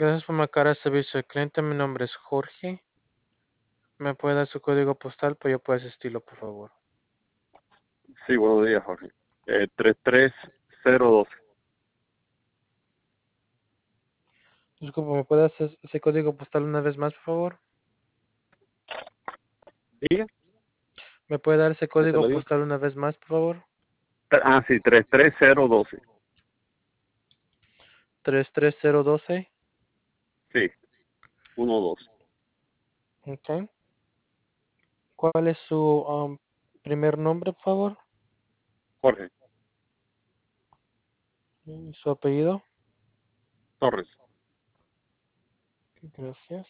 Gracias por marcar el servicio al cliente. Mi nombre es Jorge. ¿Me puede dar su código postal para yo poder asistirlo, por favor? Sí, buenos días, Jorge. 33012. Disculpe, ¿me puede hacer ese código postal una vez más, por favor? ¿Diga? ¿Me puede dar ese ¿Ya te código lo digo? postal una vez más, por favor? Sí, 33012. 33012. Sí, 12. Ok. ¿Cuál es su primer nombre, por favor? Jorge ¿Y su apellido? Torres. Gracias.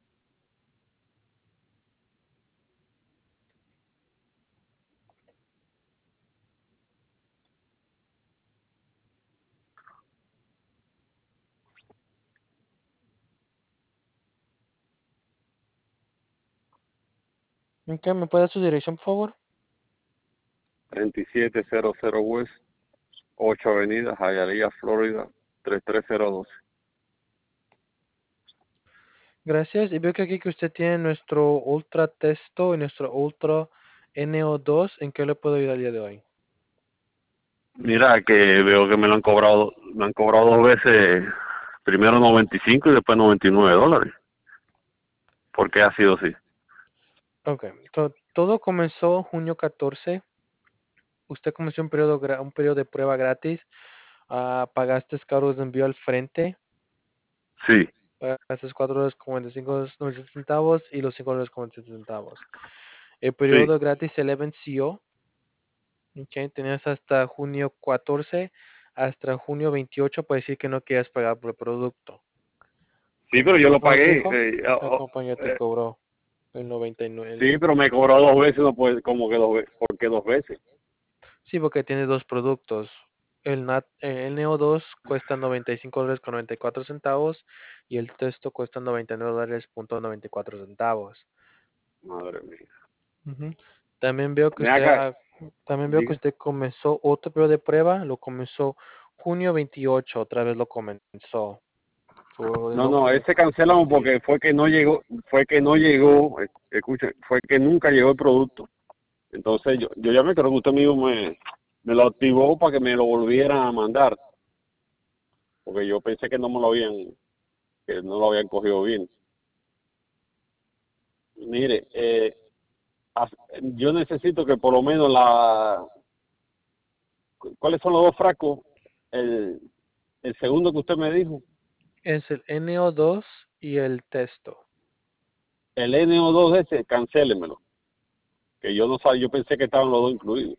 Ok, ¿me puede dar su dirección, por favor? 3700 West, 8 Avenida, Hialeah, Florida, 33012. Gracias. Y veo que aquí que usted tiene nuestro Ultra Testo y nuestro Ultra NO2. ¿En qué le puedo ayudar el día de hoy? Mira que veo que me han cobrado dos veces, primero 95 y después $99. ¿Por qué ha sido así? Ok. Todo comenzó junio 14. Usted comenzó un periodo de prueba gratis. Pagaste cargos de envío al frente. Sí, Pagaste $4.95 y los $5.97. El sí. periodo gratis se le venció. Ok, tenías hasta junio 14 hasta junio 28 para decir que no quieras pagar por el producto. Sí, Como pero yo usted lo nos pagué. dijo, la compañía te cobró el 99. Sí, pero me cobró dos veces, no puede, como que dos veces. ¿Por qué dos veces? Sí, porque tiene dos productos. El Neo 2 cuesta $95.94 y el texto cuesta $99.94. Madre mía. Ujú. También veo que Ven usted acá, ah, también veo que diga. usted comenzó otro periodo de prueba, lo comenzó junio 28, otra vez lo comenzó. No, no, ese cancelamos Sí. porque escuche, fue que nunca llegó el producto. Entonces yo llamé, creo que usted mismo me lo activó para que me lo volvieran a mandar, porque yo pensé que no lo habían cogido bien. Mire, yo necesito que por lo menos ¿cuáles son los dos frascos? El, el segundo que usted me dijo, Es el NO2 y el texto. el NO2 ese, cancélemelo, que yo no sabía, yo pensé que estaban los dos incluidos.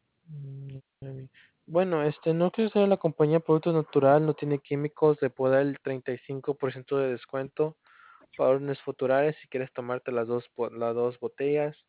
Bueno, no quiero ser la compañía de Productos Natural, no tiene químicos, le puedo dar el 35% de descuento para órdenes futurales si quieres tomarte las dos botellas.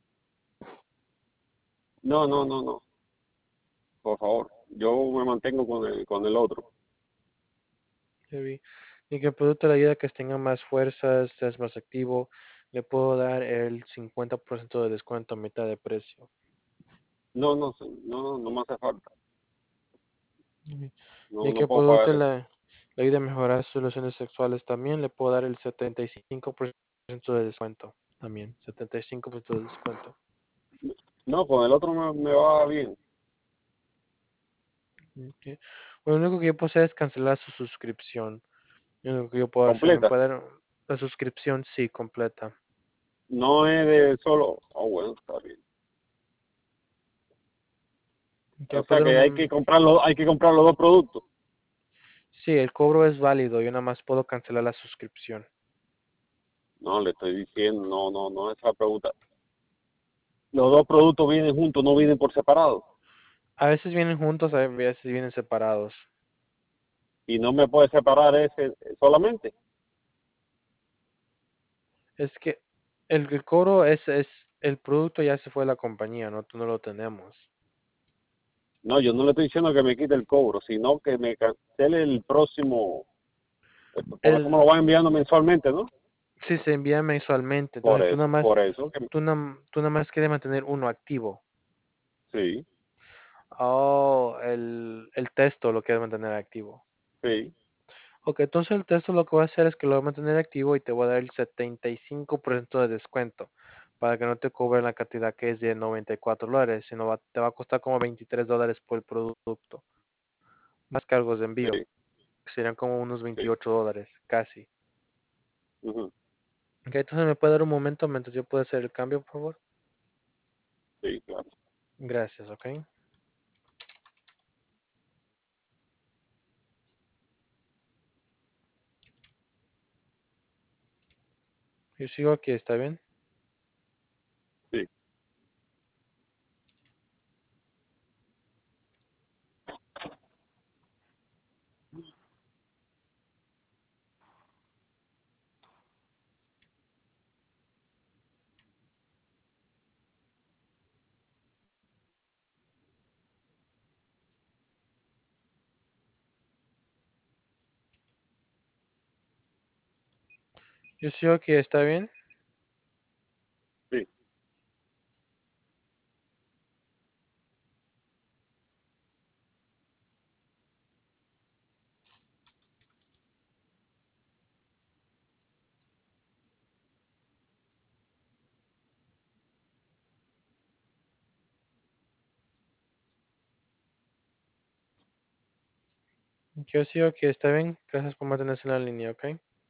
No, no, no, no, por favor, yo me mantengo con el otro. Heavy. Y que el producto le ayuda a que tenga más fuerzas, seas más activo, le puedo dar el 50% de descuento a mitad de precio. No, no, no, no, no me hace falta. Ujú. No, Y no que el puedo producto pagar eso. le ayuda a mejorar sus relaciones sexuales también, le puedo dar el 75% de descuento. También, 75% de descuento. No, con el otro me va bien. Ok. Bueno, lo único que yo puedo hacer es cancelar su suscripción. Lo único que yo puedo hacer, me Completa. puede dar la suscripción, sí, completa. No es de solo. Oh, bueno, está bien. Que O sea puede que hay que comprar los dos productos. Sí, el cobro es válido, yo nada más puedo cancelar la suscripción. No, le estoy diciendo, no, no, no es esa pregunta. Los dos productos vienen juntos, no vienen por separado. A veces vienen juntos, a veces vienen separados. Y no me puede separar ese solamente. Es que el cobro el producto ya se fue a la compañía, no, no lo tenemos. No, yo no le estoy diciendo que me quite el cobro, sino que me cancele el próximo, porque eso me lo El, van enviando mensualmente, ¿no? sí se envía mensualmente, entonces Por eso, que tú nada más quieres mantener uno activo. sí, Oh, el texto lo quieres mantener activo. sí. Ok, entonces el texto lo que voy a hacer es que lo voy a mantener activo y te voy a dar el 75% de descuento para que no te cobren la cantidad que es de $94, sino te va a costar como $23 por el producto, más cargos de envío, Sí, que serían como unos sí, $28, casi. ujú, Ok, entonces me puede dar un momento mientras yo pueda hacer el cambio, por favor. sí, claro. Gracias, ok. Yo sigo aquí, ¿está bien? Sí, Yo sigo aquí, ¿está bien? sí, Yo sigo aquí, ¿está bien? Gracias por mantenerse en la línea, ok.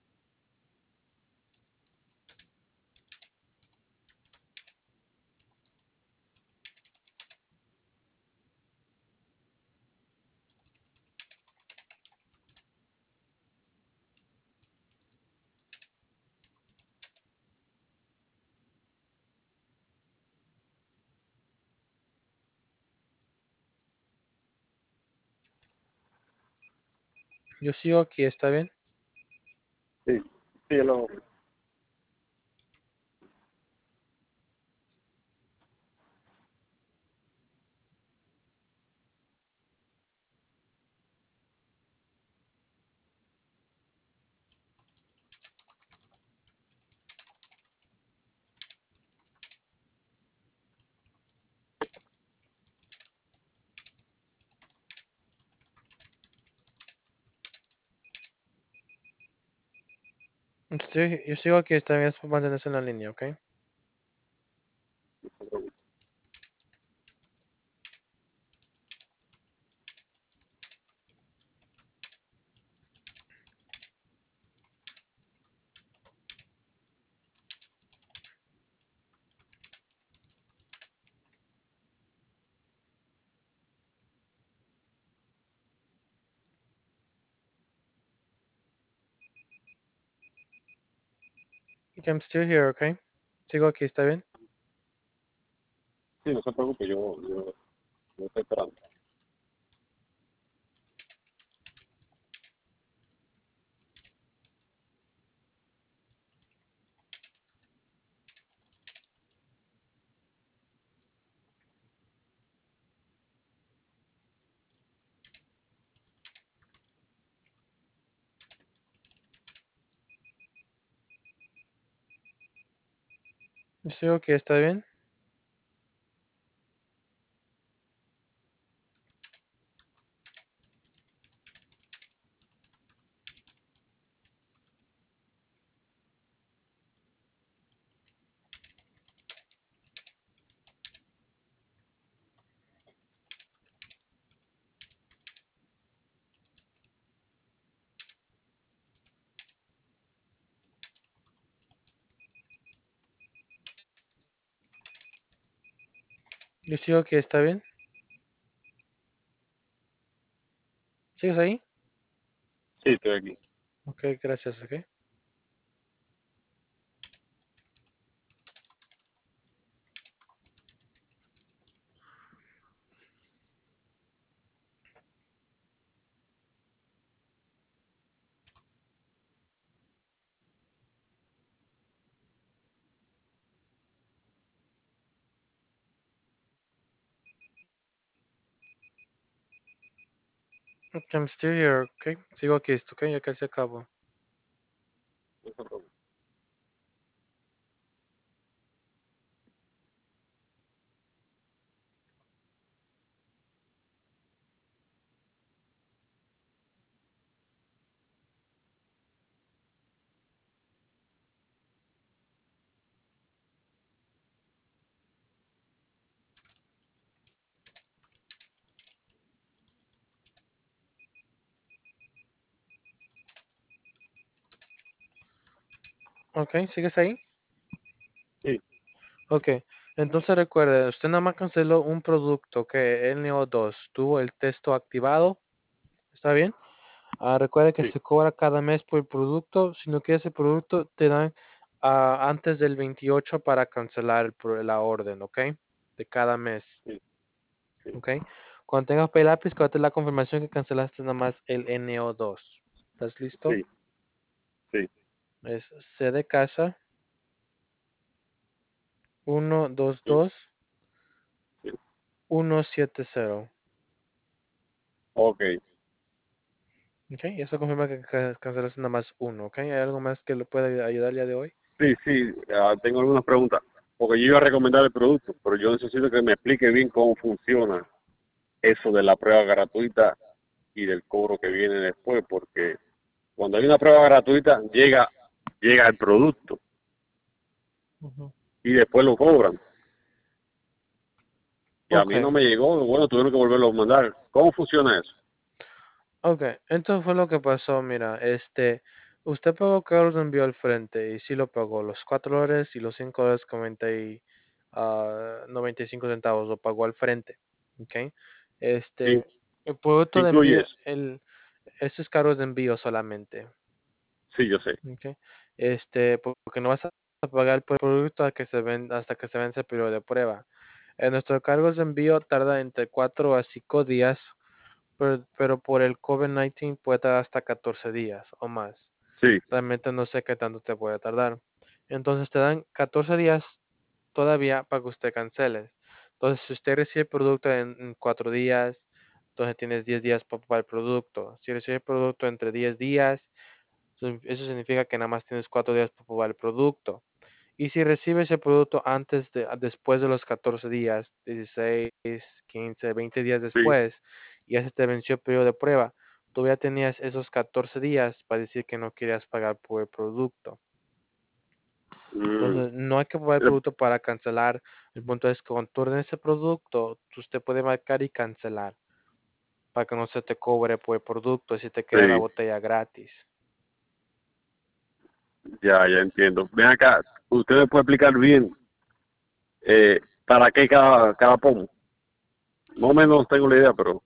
Yo sigo aquí, ¿está bien? sí, sí, Yo sigo aquí, ¿está bien? Gracias por mantenerse en la línea, ok. Ok, I'm still here, ok. Sigo aquí, ¿está bien? sí, no se preocupe, yo estoy esperando. Yo sigo aquí, ¿está bien? Yo sigo aquí, ¿está bien? ¿Sigues ahí? Sí, estoy aquí. Ok, gracias, ok. Ok, I'm still here, ok. Sigo aquí, ok, ya casi acabo. No se preocupe. Ok, ¿sigues ahí? Sí, Ok, entonces recuerde, usted nada más canceló un producto que el Neo 2 tuvo el texto activado, ¿está bien? Recuerde que sí, se cobra cada mes por el producto. Si no quieres el producto, te dan antes del 28 para cancelar la orden, ¿ok? De cada mes, sí, sí, ¿ok? Cuando tengas papel y lápiz, cuando la confirmación que cancelaste nada más el NO2. ¿Estás listo? sí, sí, Es C de casa, uno dos sí, dos sí. uno siete cero. Ok. ¿Ok? Y eso confirma que cancelaste nada más uno, ¿ok? ¿Hay algo más que le pueda ayudar el día de hoy? Sí, sí, tengo algunas preguntas. Porque yo iba a recomendar el producto, pero yo necesito que me explique bien cómo funciona eso de la prueba gratuita y del cobro que viene después, porque cuando hay una prueba gratuita llega el producto Ujú. y después lo cobran. Y a Ok. mí no me llegó, bueno, tuvieron que volverlo a mandar. ¿Cómo funciona eso? Ok, entonces fue lo que pasó, mira, usted pagó carros de envío al frente y sí lo pagó, los $4 y los $5 con 95 centavos lo pagó al frente, ok. ¿Qué, Este, el producto de incluye envío, eso? eso es carros de envío solamente, Sí, yo sé. ok. Porque no vas a pagar por el producto hasta que se vence el periodo de prueba. En nuestros cargos de envío tarda entre 4 a 5 días, pero por el COVID-19 puede tardar hasta 14 días o más. Sí, Realmente no sé qué tanto te puede tardar. Entonces te dan 14 días todavía para que usted cancele. Entonces, si usted recibe el producto en 4 días, entonces tienes 10 días para pagar el producto. Si recibe el producto entre 10 días, eso significa que nada más tienes 4 días para pagar el producto. Y si recibes el producto después de los 14 días, 16, 15, 20 días sí. después, y ya se te venció el periodo de prueba, tú ya tenías esos 14 días para decir que no querías pagar por el producto. Mm, Entonces, no hay que pagar el eh, producto para cancelar. El punto es que cuando tú ordenes ese producto, usted puede marcar y cancelar para que no se te cobre por el producto y si te queda la sí, botella gratis. ya entiendo. Ven acá, ¿usted me puede explicar bien para qué cada pomo? Más o menos tengo la idea, pero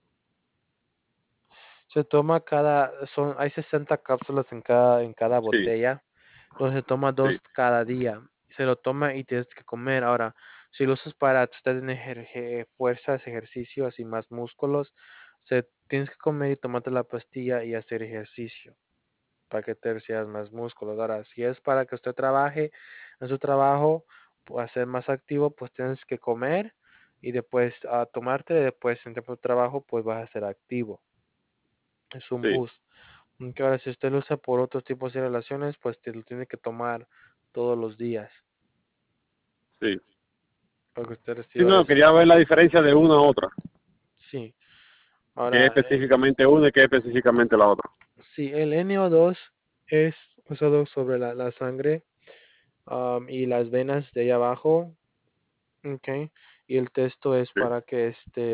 Se toma hay 60 cápsulas en cada sí, botella. Entonces se toma sí, dos cada día. Se lo toma y tienes que comer. Ahora, si lo usas para usted tener fuerzas, ejercicios y más músculos, tienes que comer y tomarte la pastilla y hacer ejercicio para que te recibas más músculos. Ahora, si es para que usted trabaje en su trabajo, para ser más activo, pues tienes que comer y después tomarte, después en tiempo de trabajo, pues vas a ser activo. Es un sí, boost. Aunque ahora, si usted lo usa por otros tipos de relaciones, pues te lo tiene que tomar todos los días sí. para que usted Sí, reciba no, eso. quería ver la diferencia de una a otra. Sí. ¿Qué es Ahora, específicamente una y qué es específicamente la otra? sí, el NO2 es usado sobre la sangre y las venas de ahí abajo. Ok. Y el texto es Sí, para que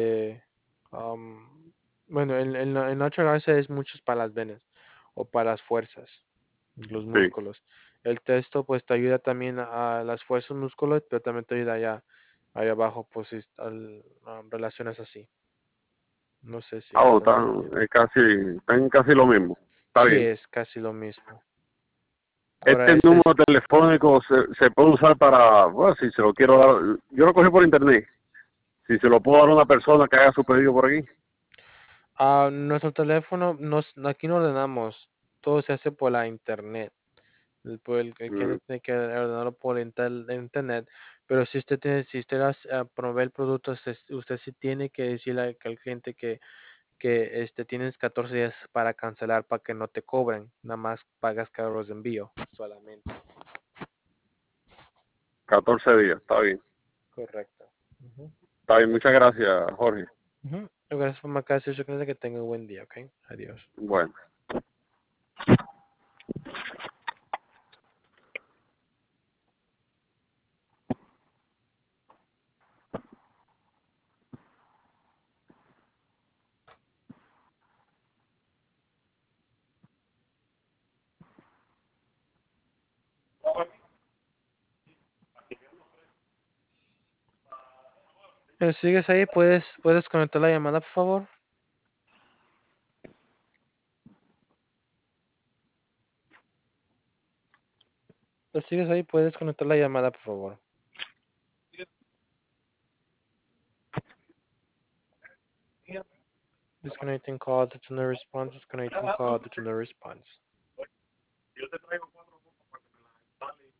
bueno, en Natural Gas es muchos para las venas o para las fuerzas, los sí, músculos. El texto pues te ayuda también a las fuerzas músculos, pero también te ayuda allá abajo, pues relaciones así. No sé si ah, me bueno, estás entendiendo. están casi lo mismo. Está Sí, bien. es casi lo mismo. Ahora, Este número telefónico se puede usar para, bueno, si se lo quiero dar, yo lo cogí por internet. Si se lo puedo dar a una persona que haga su pedido por aquí. nuestro teléfono, aquí no ordenamos, todo se hace por la internet. El Mm, cliente tiene que ordenarlo por internet, pero si usted provee el producto, usted sí tiene que decirle al cliente que tienes 14 días para cancelar para que no te cobren, nada más pagas cargos de envío solamente. 14 días, está bien. Correcto. Ujú, Está bien, muchas gracias, Jorge. ujú. Gracias por marcar, su cliente, que tenga un buen día, ¿ok? Adiós. Bueno. ¿Sigues ahí? ¿Puedes conectar la llamada, por favor? ¿Sigues ahí? ¿Puedes conectar la llamada, por favor? Disconnecting call, due to no response. Disconnecting call, due to no response.